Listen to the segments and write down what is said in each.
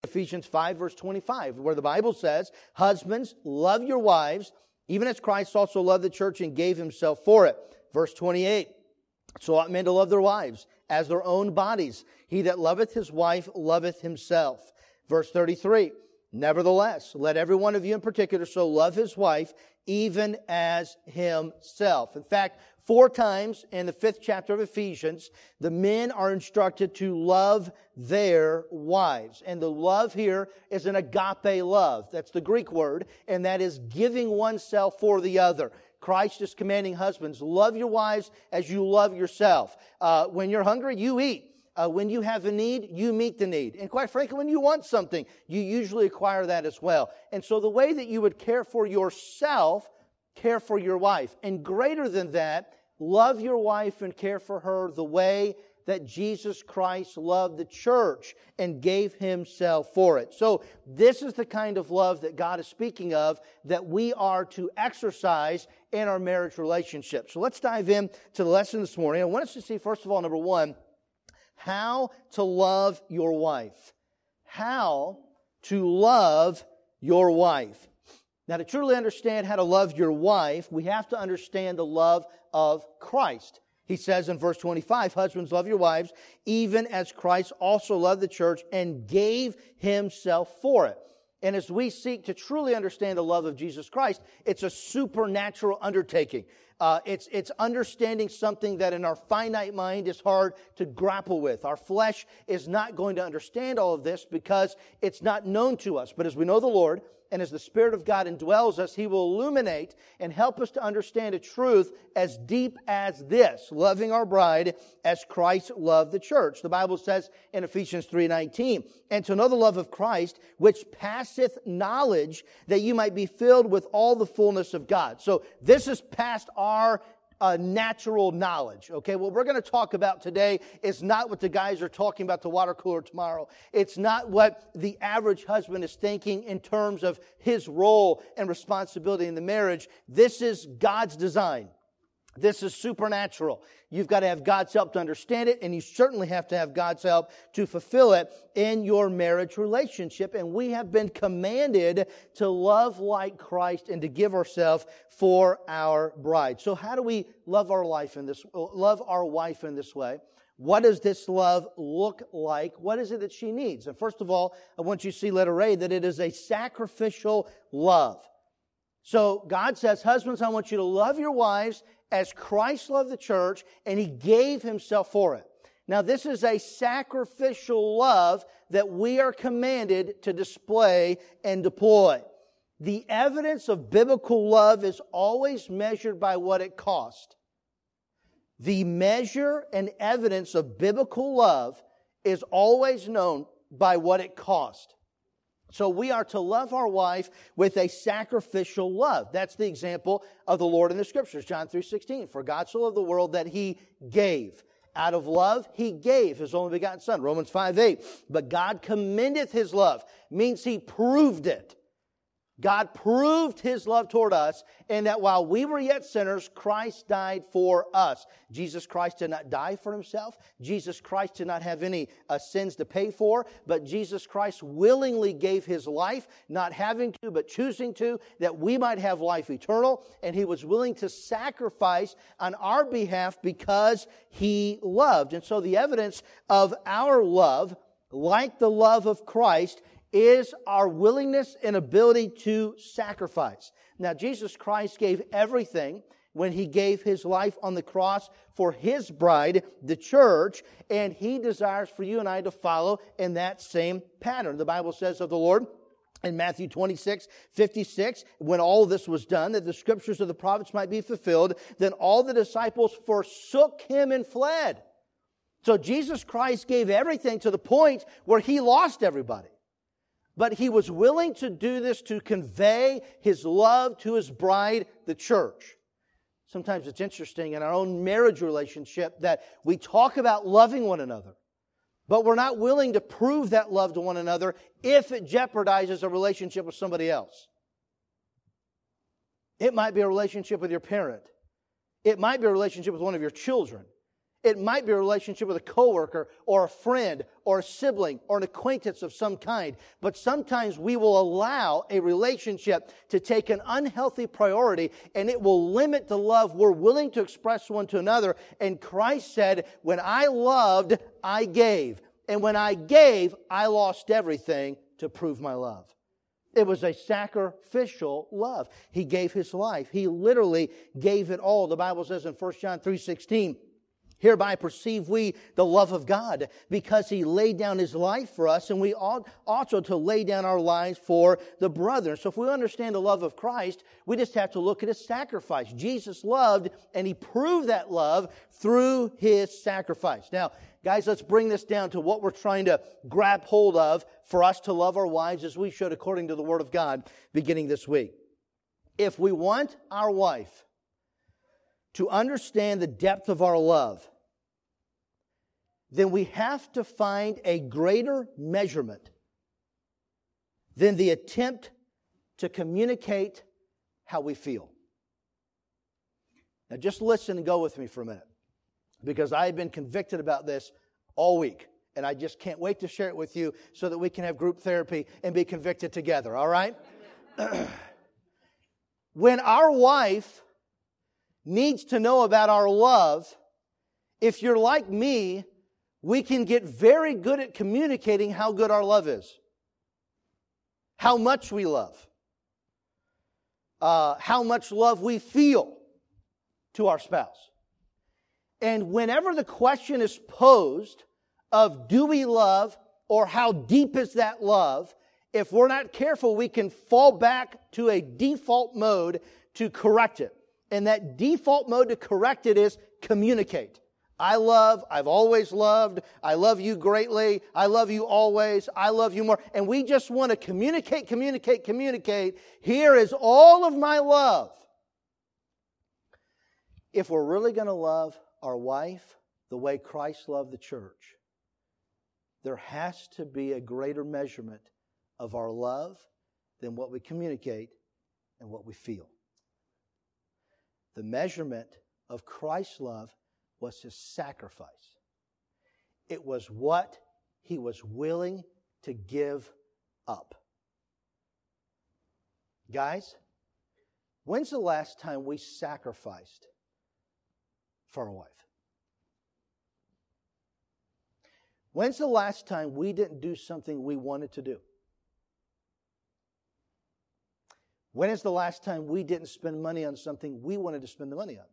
Ephesians 5, verse 25, where the Bible says, "Husbands, love your wives, even as Christ also loved the church and gave himself for it." Verse 28, "So ought men to love their wives as their own bodies. He that loveth his wife loveth himself." Verse 33, "Nevertheless, let every one of you in particular so love his wife, even as himself." In fact, 4 times in the 5th chapter of Ephesians, the men are instructed to love their wives. And the love here is an agape love. That's the Greek word, and that is giving oneself for the other. Christ is commanding husbands, love your wives as you love yourself. When you're hungry, you eat. When you have a need, you meet the need. And quite frankly, when you want something, you usually acquire that as well. And so the way that you would care for yourself, care for your wife. And greater than that, love your wife and care for her the way that Jesus Christ loved the church and gave himself for it. So this is the kind of love that God is speaking of that we are to exercise in our marriage relationship. So let's dive in to the lesson this morning. I want us to see, first of all, number 1, how to love your wife. How to love your wife. Now, to truly understand how to love your wife, we have to understand the love of Christ. He says in verse 25, "Husbands, love your wives, even as Christ also loved the church and gave himself for it." And as we seek to truly understand the love of Jesus Christ, it's a supernatural undertaking. It's understanding something that in our finite mind is hard to grapple with. Our flesh is not going to understand all of this because it's not known to us. But as we know the Lord, and as the Spirit of God indwells us, He will illuminate and help us to understand a truth as deep as this, loving our bride as Christ loved the church. The Bible says in Ephesians 3:19, "And to know the love of Christ, which passeth knowledge, that you might be filled with all the fullness of God." So this is past our natural knowledge. Okay, what we're going to talk about today is not what the guys are talking about the water cooler tomorrow. It's not what the average husband is thinking in terms of his role and responsibility in the marriage. This is God's design. This is supernatural. You've got to have God's help to understand it, and you certainly have to have God's help to fulfill it in your marriage relationship. And we have been commanded to love like Christ and to give ourselves for our bride. So how do we love our wife in this way? What does this love look like? What is it that she needs? And first of all, I want you to see letter A, that it is a sacrificial love. So God says, husbands, I want you to love your wives as Christ loved the church, and He gave Himself for it. Now, this is a sacrificial love that we are commanded to display and deploy. The evidence of biblical love is always measured by what it cost. The measure and evidence of biblical love is always known by what it cost. So we are to love our wife with a sacrificial love. That's the example of the Lord in the Scriptures. John 3:16, "For God so loved the world that He gave." Out of love, He gave His only begotten Son. Romans 5:8, "But God commendeth His love," means He proved it. God proved His love toward us in that while we were yet sinners, Christ died for us. Jesus Christ did not die for Himself. Jesus Christ did not have any sins to pay for, but Jesus Christ willingly gave His life, not having to, but choosing to, that we might have life eternal. And He was willing to sacrifice on our behalf because He loved. And so the evidence of our love, like the love of Christ, is our willingness and ability to sacrifice. Now, Jesus Christ gave everything when He gave His life on the cross for His bride, the church, and He desires for you and I to follow in that same pattern. The Bible says of the Lord in Matthew 26:56, when all this was done, that the Scriptures of the prophets might be fulfilled, then all the disciples forsook Him and fled. So Jesus Christ gave everything to the point where He lost everybody. But He was willing to do this to convey His love to His bride, the church. Sometimes it's interesting in our own marriage relationship that we talk about loving one another, but we're not willing to prove that love to one another if it jeopardizes a relationship with somebody else. It might be a relationship with your parent. It might be a relationship with one of your children. It might be a relationship with a coworker or a friend or a sibling or an acquaintance of some kind. But sometimes we will allow a relationship to take an unhealthy priority, and it will limit the love we're willing to express one to another. And Christ said, when I loved, I gave. And when I gave, I lost everything to prove my love. It was a sacrificial love. He gave His life. He literally gave it all. The Bible says in 1 John 3:16, hereby perceive we the love of God, because He laid down His life for us, and we ought also to lay down our lives for the brethren. So if we understand the love of Christ, we just have to look at His sacrifice. Jesus loved, and He proved that love through His sacrifice. Now, guys, let's bring this down to what we're trying to grab hold of for us to love our wives as we should according to the Word of God beginning this week. If we want our wife to understand the depth of our love, then we have to find a greater measurement than the attempt to communicate how we feel. Now just listen and go with me for a minute, because I've been convicted about this all week, and I just can't wait to share it with you so that we can have group therapy and be convicted together, all right? When our wife needs to know about our love, if you're like me, we can get very good at communicating how good our love is, how much we love, how much love we feel to our spouse. And whenever the question is posed of do we love or how deep is that love, if we're not careful, we can fall back to a default mode to correct it. And that default mode to correct it is communicate. I love, I've always loved, I love you greatly, I love you always, I love you more. And we just want to communicate. Here is all of my love. If we're really going to love our wife the way Christ loved the church, there has to be a greater measurement of our love than what we communicate and what we feel. The measurement of Christ's love was His sacrifice. It was what He was willing to give up. Guys, when's the last time we sacrificed for our wife? When's the last time we didn't do something we wanted to do? When is the last time we didn't spend money on something we wanted to spend the money on?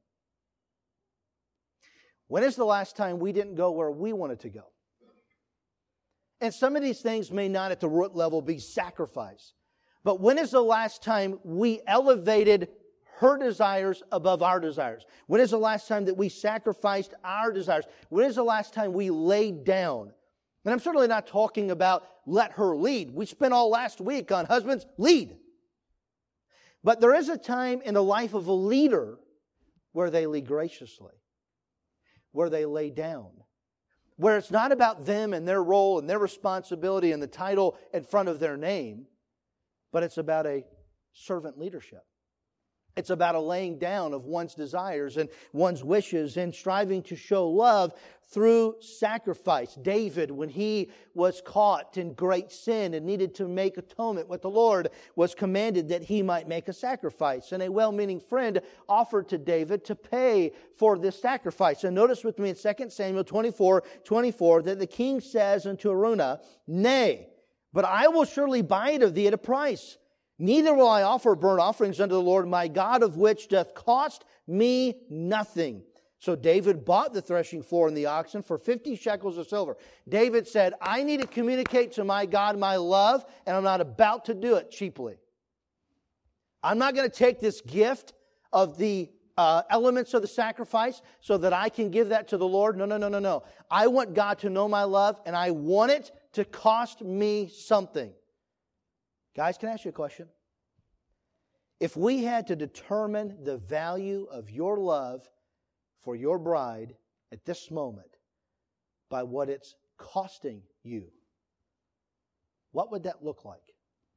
When is the last time we didn't go where we wanted to go? And some of these things may not at the root level be sacrifice. But when is the last time we elevated her desires above our desires? When is the last time that we sacrificed our desires? When is the last time we laid down? And I'm certainly not talking about let her lead. We spent all last week on husbands, lead. But there is a time in the life of a leader where they lead graciously, where they lay down, where it's not about them and their role and their responsibility and the title in front of their name, but it's about a servant leadership. It's about a laying down of one's desires and one's wishes and striving to show love through sacrifice. David, when he was caught in great sin and needed to make atonement with the Lord, was commanded that he might make a sacrifice. And a well-meaning friend offered to David to pay for this sacrifice. And notice with me in 2 Samuel 24 that the king says unto Araunah, "Nay, but I will surely buy it of thee at a price. Neither will I offer burnt offerings unto the Lord my God, of which doth cost me nothing." So David bought the threshing floor and the oxen for 50 shekels of silver. David said, I need to communicate to my God my love, and I'm not about to do it cheaply. I'm not going to take this gift of the elements of the sacrifice so that I can give that to the Lord. No. I want God to know my love, and I want it to cost me something. Guys, can I ask you a question? If we had to determine the value of your love for your bride at this moment by what it's costing you, what would that look like?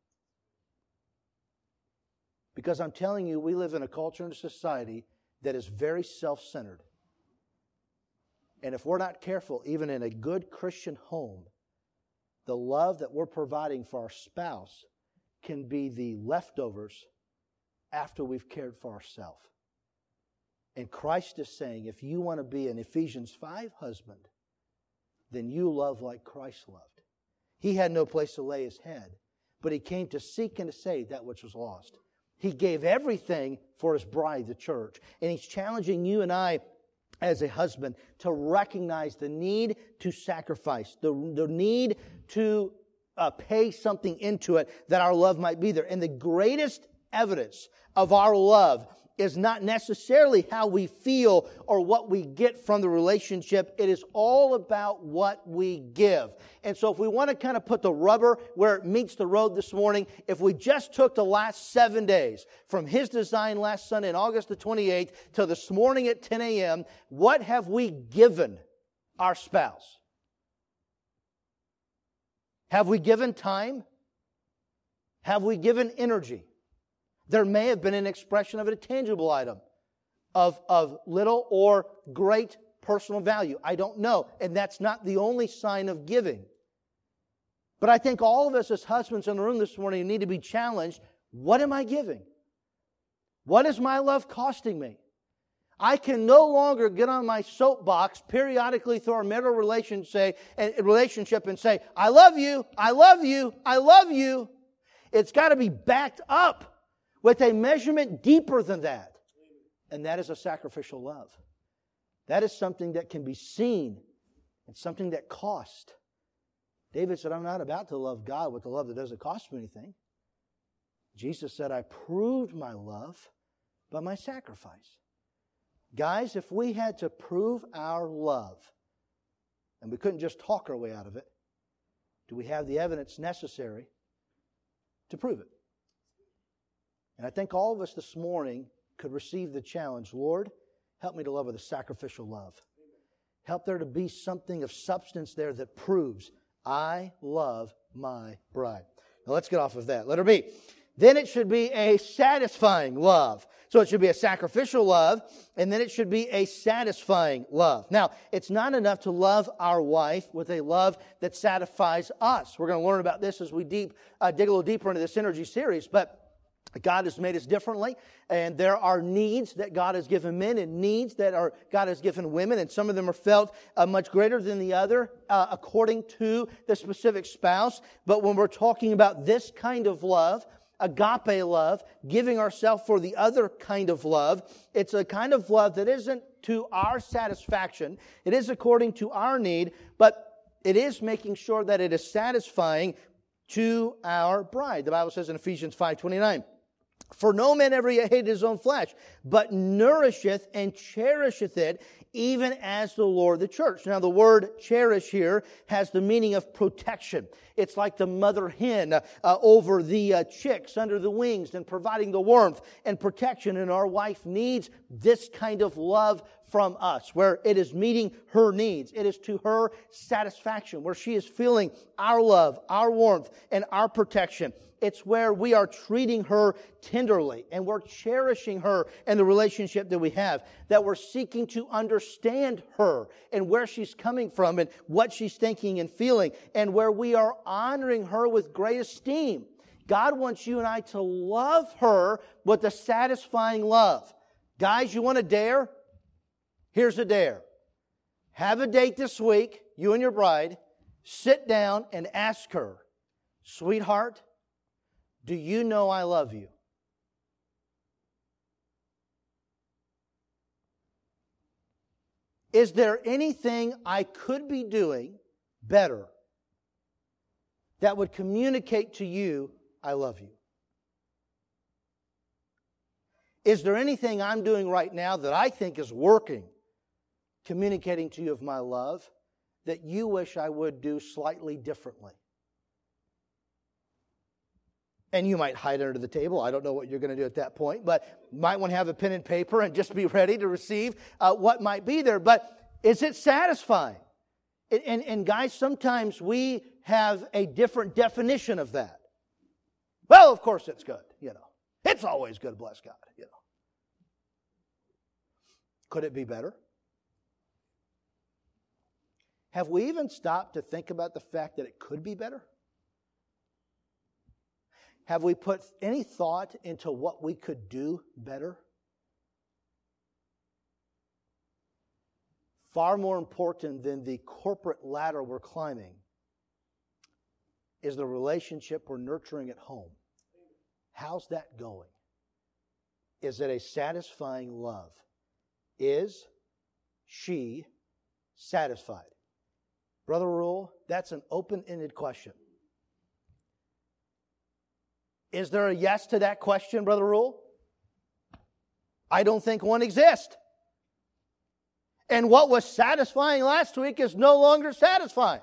Because I'm telling you, we live in a culture and a society that is very self-centered. And if we're not careful, even in a good Christian home, the love that we're providing for our spouse can be the leftovers after we've cared for ourselves. And Christ is saying, if you want to be an Ephesians 5 husband, then you love like Christ loved. He had no place to lay His head, but He came to seek and to save that which was lost. He gave everything for His bride, the church. And He's challenging you and I as a husband to recognize the need to sacrifice, the need to pay something into it that our love might be there. And the greatest evidence of our love is not necessarily how we feel or what we get from the relationship. It is all about what we give. And so if we want to kind of put the rubber where it meets the road this morning, if we just took the last 7 days from His design last Sunday on August the 28th till this morning at 10 a.m., what have we given our spouse? Have we given time? Have we given energy? There may have been an expression of a tangible item of little or great personal value. I don't know. And that's not the only sign of giving. But I think all of us as husbands in the room this morning need to be challenged. What am I giving? What is my love costing me? I can no longer get on my soapbox periodically through our marital relationship and say, I love you, I love you, I love you. It's got to be backed up with a measurement deeper than that. And that is a sacrificial love. That is something that can be seen and something that costs. David said, I'm not about to love God with a love that doesn't cost me anything. Jesus said, I proved my love by my sacrifice. Guys, if we had to prove our love, and we couldn't just talk our way out of it, do we have the evidence necessary to prove it? And I think all of us this morning could receive the challenge, Lord, help me to love with a sacrificial love. Help there to be something of substance there that proves I love my bride. Now let's get off of that. Letter B. Then it should be a satisfying love. So it should be a sacrificial love, and then it should be a satisfying love. Now, it's not enough to love our wife with a love that satisfies us. We're going to learn about this as we dig a little deeper into this Synergy series, but God has made us differently, and there are needs that God has given men and needs that God has given women, and some of them are felt much greater than the other according to the specific spouse. But when we're talking about this kind of love, agape love, giving ourselves for the other kind of love, it's a kind of love that isn't to our satisfaction. It is according to our need, but it is making sure that it is satisfying to our bride. The Bible says in Ephesians 5:29, for no man ever yet hated his own flesh, but nourisheth and cherisheth it, even as the Lord the church. Now, the word cherish here has the meaning of protection. It's like the mother hen over the chicks under the wings and providing the warmth and protection. And our wife needs this kind of love from us, where it is meeting her needs. It is to her satisfaction, where she is feeling our love, our warmth, and our protection. It's where we are treating her tenderly and we're cherishing her and the relationship that we have, that we're seeking to understand her and where she's coming from and what she's thinking and feeling, and where we are honoring her with great esteem. God wants you and I to love her with a satisfying love. Guys, you want to dare? Here's a dare. Have a date this week, you and your bride. Sit down and ask her, sweetheart, do you know I love you? Is there anything I could be doing better that would communicate to you, I love you? Is there anything I'm doing right now that I think is working, communicating to you of my love, that you wish I would do slightly differently? And you might hide under the table. I don't know what you're going to do at that point, but you might want to have a pen and paper and just be ready to receive what might be there. But is it satisfying? And guys, sometimes we have a different definition of that. Well, of course it's good, you know. It's always good, bless God, you know. Could it be better? Have we even stopped to think about the fact that it could be better? Have we put any thought into what we could do better? Far more important than the corporate ladder we're climbing is the relationship we're nurturing at home. How's that going? Is it a satisfying love? Is she satisfied? Brother Rule, that's an open-ended question. Is there a yes to that question, Brother Rule? I don't think one exists. And what was satisfying last week is no longer satisfying.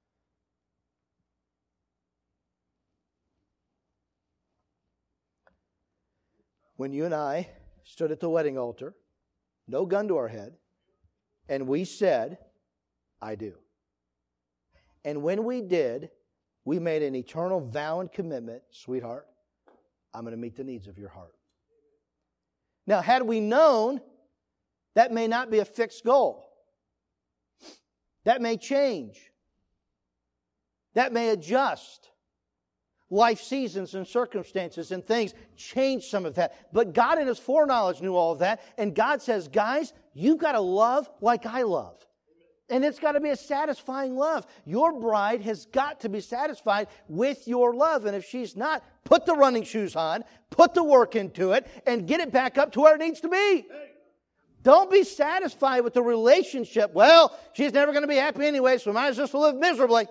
When you and I stood at the wedding altar, no gun to our head, and we said, I do. And when we did, we made an eternal vow and commitment, sweetheart, I'm going to meet the needs of your heart. Now, had we known, that may not be a fixed goal. That may change. That may adjust. Life seasons and circumstances and things change some of that. But God in His foreknowledge knew all of that. And God says, guys, you've got to love like I love. And it's got to be a satisfying love. Your bride has got to be satisfied with your love. And if she's not, put the running shoes on, put the work into it, and get it back up to where it needs to be. Don't be satisfied with the relationship. Well, she's never going to be happy anyway, so might as well live miserably.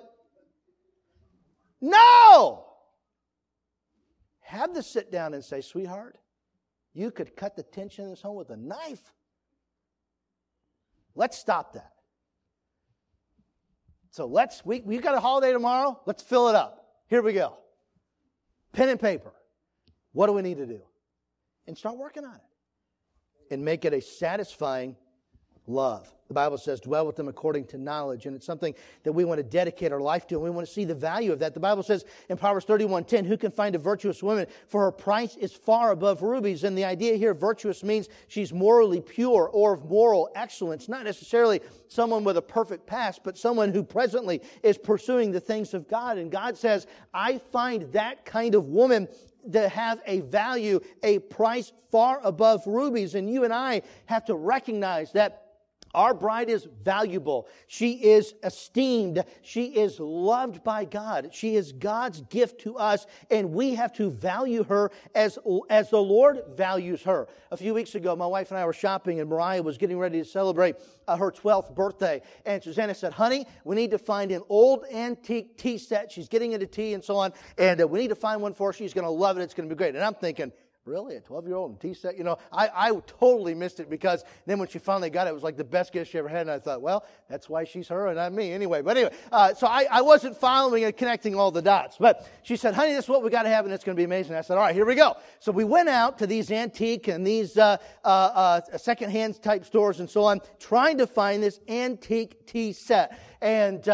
No! Have the sit down and say, sweetheart, you could cut the tension in this home with a knife. Let's stop that. So we got a holiday tomorrow. Let's fill it up. Here we go. Pen and paper. What do we need to do? And start working on it. And make it a satisfying love. The Bible says, dwell with them according to knowledge. And it's something that we want to dedicate our life to. And we want to see the value of that. The Bible says in Proverbs 31:10, who can find a virtuous woman? For her price is far above rubies. And the idea here, virtuous, means she's morally pure or of moral excellence. Not necessarily someone with a perfect past, but someone who presently is pursuing the things of God. And God says, I find that kind of woman to have a value, a price far above rubies. And you and I have to recognize that our bride is valuable. She is esteemed. She is loved by God. She is God's gift to us, and we have to value her as the Lord values her. A few weeks ago, my wife and I were shopping, and Mariah was getting ready to celebrate her 12th birthday. And Susanna said, honey, we need to find an old antique tea set. She's getting into tea and so on, and we need to find one for her. She's going to love it. It's going to be great. And I'm thinking, really? A 12-year-old tea set? You know, I totally missed it, because then when she finally got it, it was like the best gift she ever had. And I thought, well, that's why she's her and not me anyway. But anyway, so I wasn't following and connecting all the dots. But she said, honey, this is what we got to have, and it's going to be amazing. I said, all right, here we go. So we went out to these antique and these secondhand type stores and so on, trying to find this antique tea set. And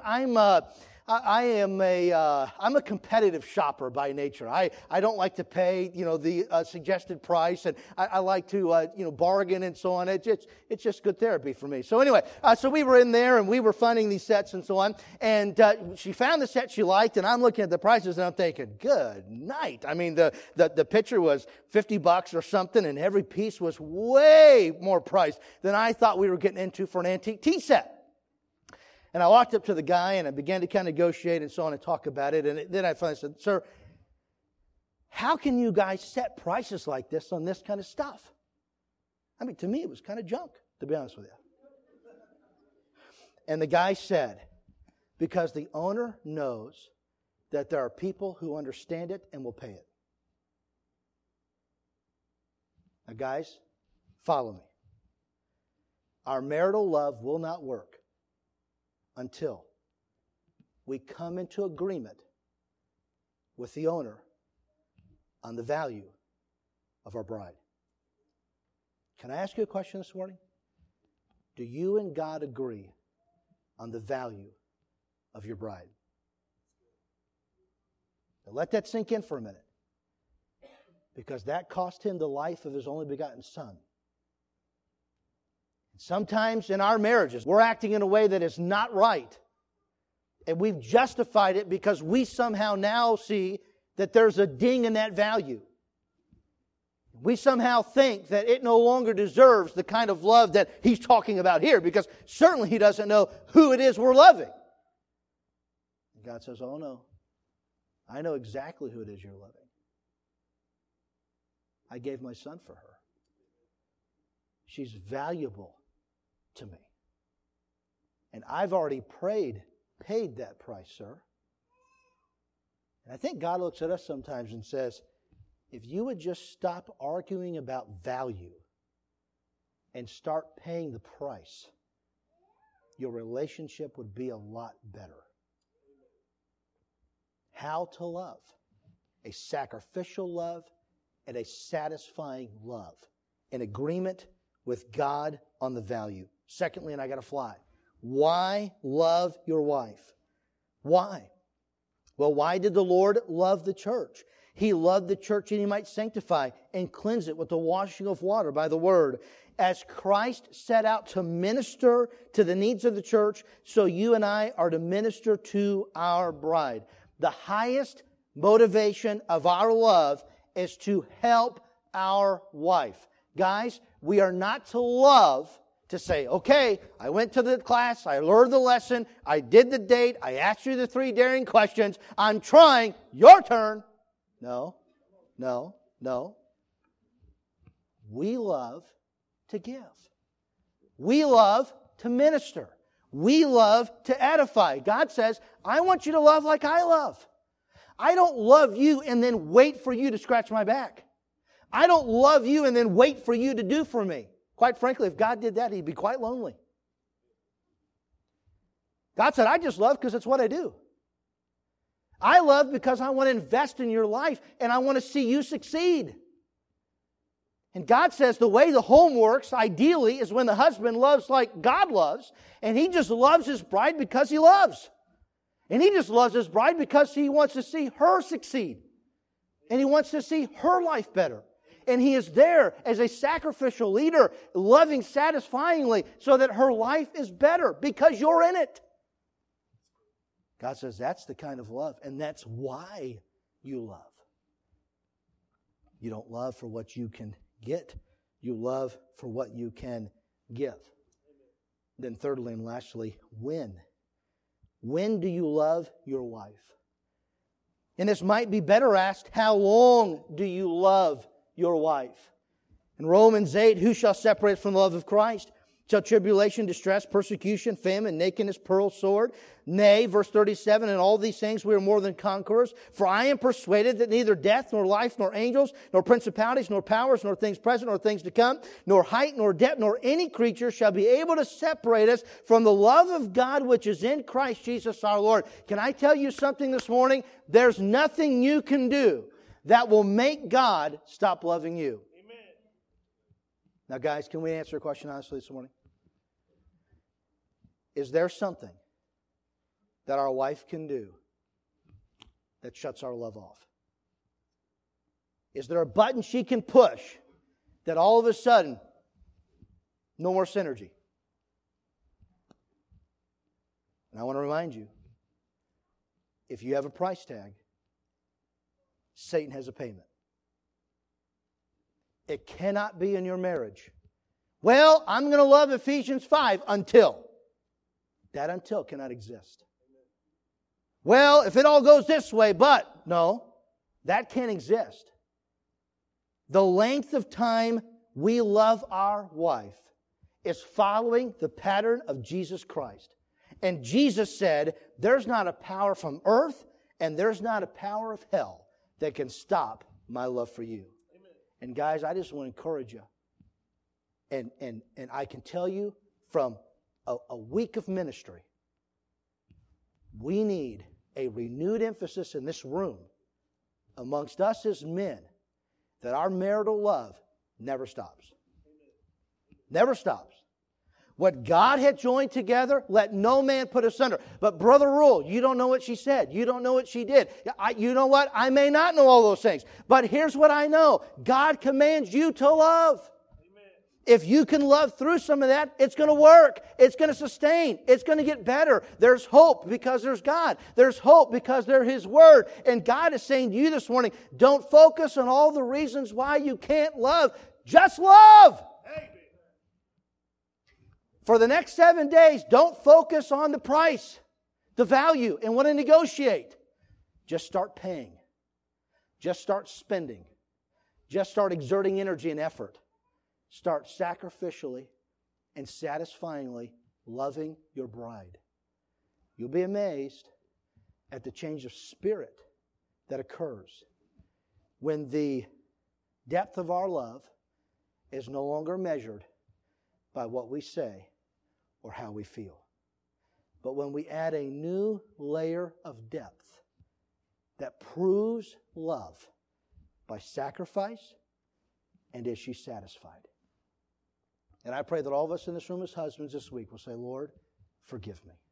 I'm a competitive shopper by nature. I don't like to pay, the suggested price, and I like to, bargain and so on. It's just good therapy for me. So anyway, so we were in there and we were finding these sets and so on, and she found the set she liked, and I'm looking at the prices and I'm thinking, good night. I mean, the picture was $50 or something, and every piece was way more priced than I thought we were getting into for an antique tea set. And I walked up to the guy and I began to kind of negotiate and so on and talk about it. And then I finally said, sir, how can you guys set prices like this on this kind of stuff? I mean, to me, it was kind of junk, to be honest with you. And the guy said, because the owner knows that there are people who understand it and will pay it. Now, guys, follow me. Our marital love will not work until we come into agreement with the owner on the value of our bride. Can I ask you a question this morning? Do you and God agree on the value of your bride? Now let that sink in for a minute, because that cost Him the life of His only begotten Son. Sometimes in our marriages, we're acting in a way that is not right. And we've justified it because we somehow now see that there's a ding in that value. We somehow think that it no longer deserves the kind of love that he's talking about here, because certainly he doesn't know who it is we're loving. And God says, oh no, I know exactly who it is you're loving. I gave my son for her. She's valuable to me. And I've already paid that price, sir. And I think God looks at us sometimes and says, if you would just stop arguing about value and start paying the price, your relationship would be a lot better. How to love. A sacrificial love and a satisfying love. In agreement with God on the value. Secondly, and I got to fly. Why love your wife? Why? Well, why did the Lord love the church? He loved the church that He might sanctify and cleanse it with the washing of water by the Word. As Christ set out to minister to the needs of the church, so you and I are to minister to our bride. The highest motivation of our love is to help our wife. Guys, we are not to love to say, okay, I went to the class, I learned the lesson, I did the date, I asked you the 3 daring questions, I'm trying, your turn. No. We love to give. We love to minister. We love to edify. God says, I want you to love like I love. I don't love you and then wait for you to scratch my back. I don't love you and then wait for you to do for me. Quite frankly, if God did that, He'd be quite lonely. God said, I just love because it's what I do. I love because I want to invest in your life and I want to see you succeed. And God says the way the home works, ideally, is when the husband loves like God loves, and he just loves his bride because he loves. And he just loves his bride because he wants to see her succeed. And he wants to see her life better. And he is there as a sacrificial leader, loving satisfyingly so that her life is better because you're in it. God says that's the kind of love, and that's why you love. You don't love for what you can get. You love for what you can give. Then thirdly and lastly, when? When do you love your wife? And this might be better asked, how long do you love your wife? In Romans 8, who shall separate from the love of Christ? Shall tribulation, distress, persecution, famine, nakedness, pearl, sword? Nay, verse 37, in all these things we are more than conquerors. For I am persuaded that neither death, nor life, nor angels, nor principalities, nor powers, nor things present, nor things to come, nor height, nor depth, nor any creature shall be able to separate us from the love of God which is in Christ Jesus our Lord. Can I tell you something this morning? There's nothing you can do that will make God stop loving you. Amen. Now, guys, can we answer a question honestly this morning? Is there something that our wife can do that shuts our love off? Is there a button she can push that all of a sudden, no more synergy? And I want to remind you, if you have a price tag, Satan has a payment. It cannot be in your marriage. Well, I'm going to love Ephesians 5 until. That until cannot exist. Well, if it all goes this way, but no, that can't exist. The length of time we love our wife is following the pattern of Jesus Christ. And Jesus said, there's not a power from earth and there's not a power of hell that can stop my love for you. Amen. And guys, I just want to encourage you. And I can tell you from a week of ministry, we need a renewed emphasis in this room amongst us as men that our marital love never stops. Never stops. What God had joined together, let no man put asunder. But Brother Rule, you don't know what she said. You don't know what she did. You know what? I may not know all those things. But here's what I know. God commands you to love. If you can love through some of that, it's going to work. It's going to sustain. It's going to get better. There's hope because there's God. There's hope because there's His Word. And God is saying to you this morning, don't focus on all the reasons why you can't love. Just love. For the next 7 days, don't focus on the price, the value, and want to negotiate. Just start paying. Just start spending. Just start exerting energy and effort. Start sacrificially and satisfyingly loving your bride. You'll be amazed at the change of spirit that occurs when the depth of our love is no longer measured by what we say or how we feel. But when we add a new layer of depth that proves love by sacrifice and is she satisfied. And I pray that all of us in this room as husbands this week will say, Lord, forgive me.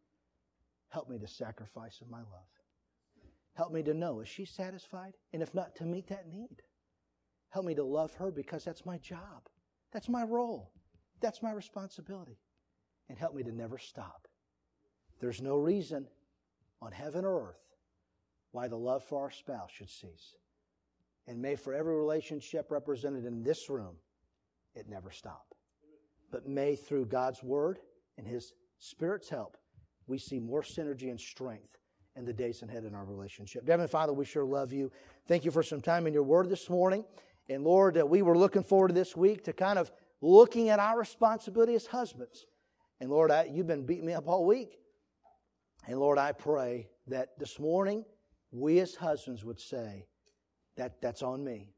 Help me to sacrifice in my love. Help me to know, is she satisfied? And if not, to meet that need. Help me to love her because that's my job. That's my role. That's my responsibility. And help me to never stop. There's no reason on heaven or earth why the love for our spouse should cease. And may for every relationship represented in this room, it never stop. But may through God's Word and His Spirit's help, we see more synergy and strength in the days ahead in our relationship. Heavenly Father, we sure love you. Thank you for some time in your Word this morning. And Lord, we were looking forward to this week to kind of looking at our responsibility as husbands. And Lord, you've been beating me up all week. And Lord, I pray that this morning we as husbands would say, that's on me.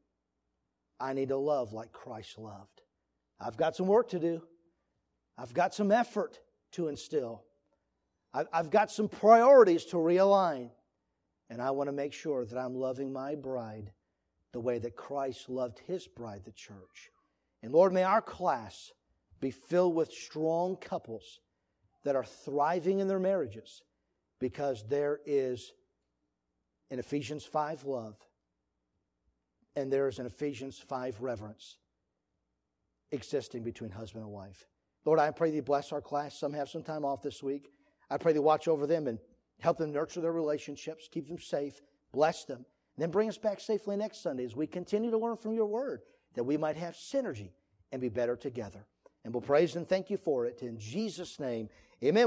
I need to love like Christ loved. I've got some work to do. I've got some effort to instill. I've got some priorities to realign. And I want to make sure that I'm loving my bride the way that Christ loved His bride, the church. And Lord, may our class be filled with strong couples that are thriving in their marriages because there is in Ephesians 5 love and there is in Ephesians 5 reverence existing between husband and wife. Lord, I pray that you bless our class. Some have some time off this week. I pray that you watch over them and help them nurture their relationships, keep them safe, bless them, and then bring us back safely next Sunday as we continue to learn from your Word that we might have synergy and be better together. And we'll praise and thank you for it. In Jesus' name, amen.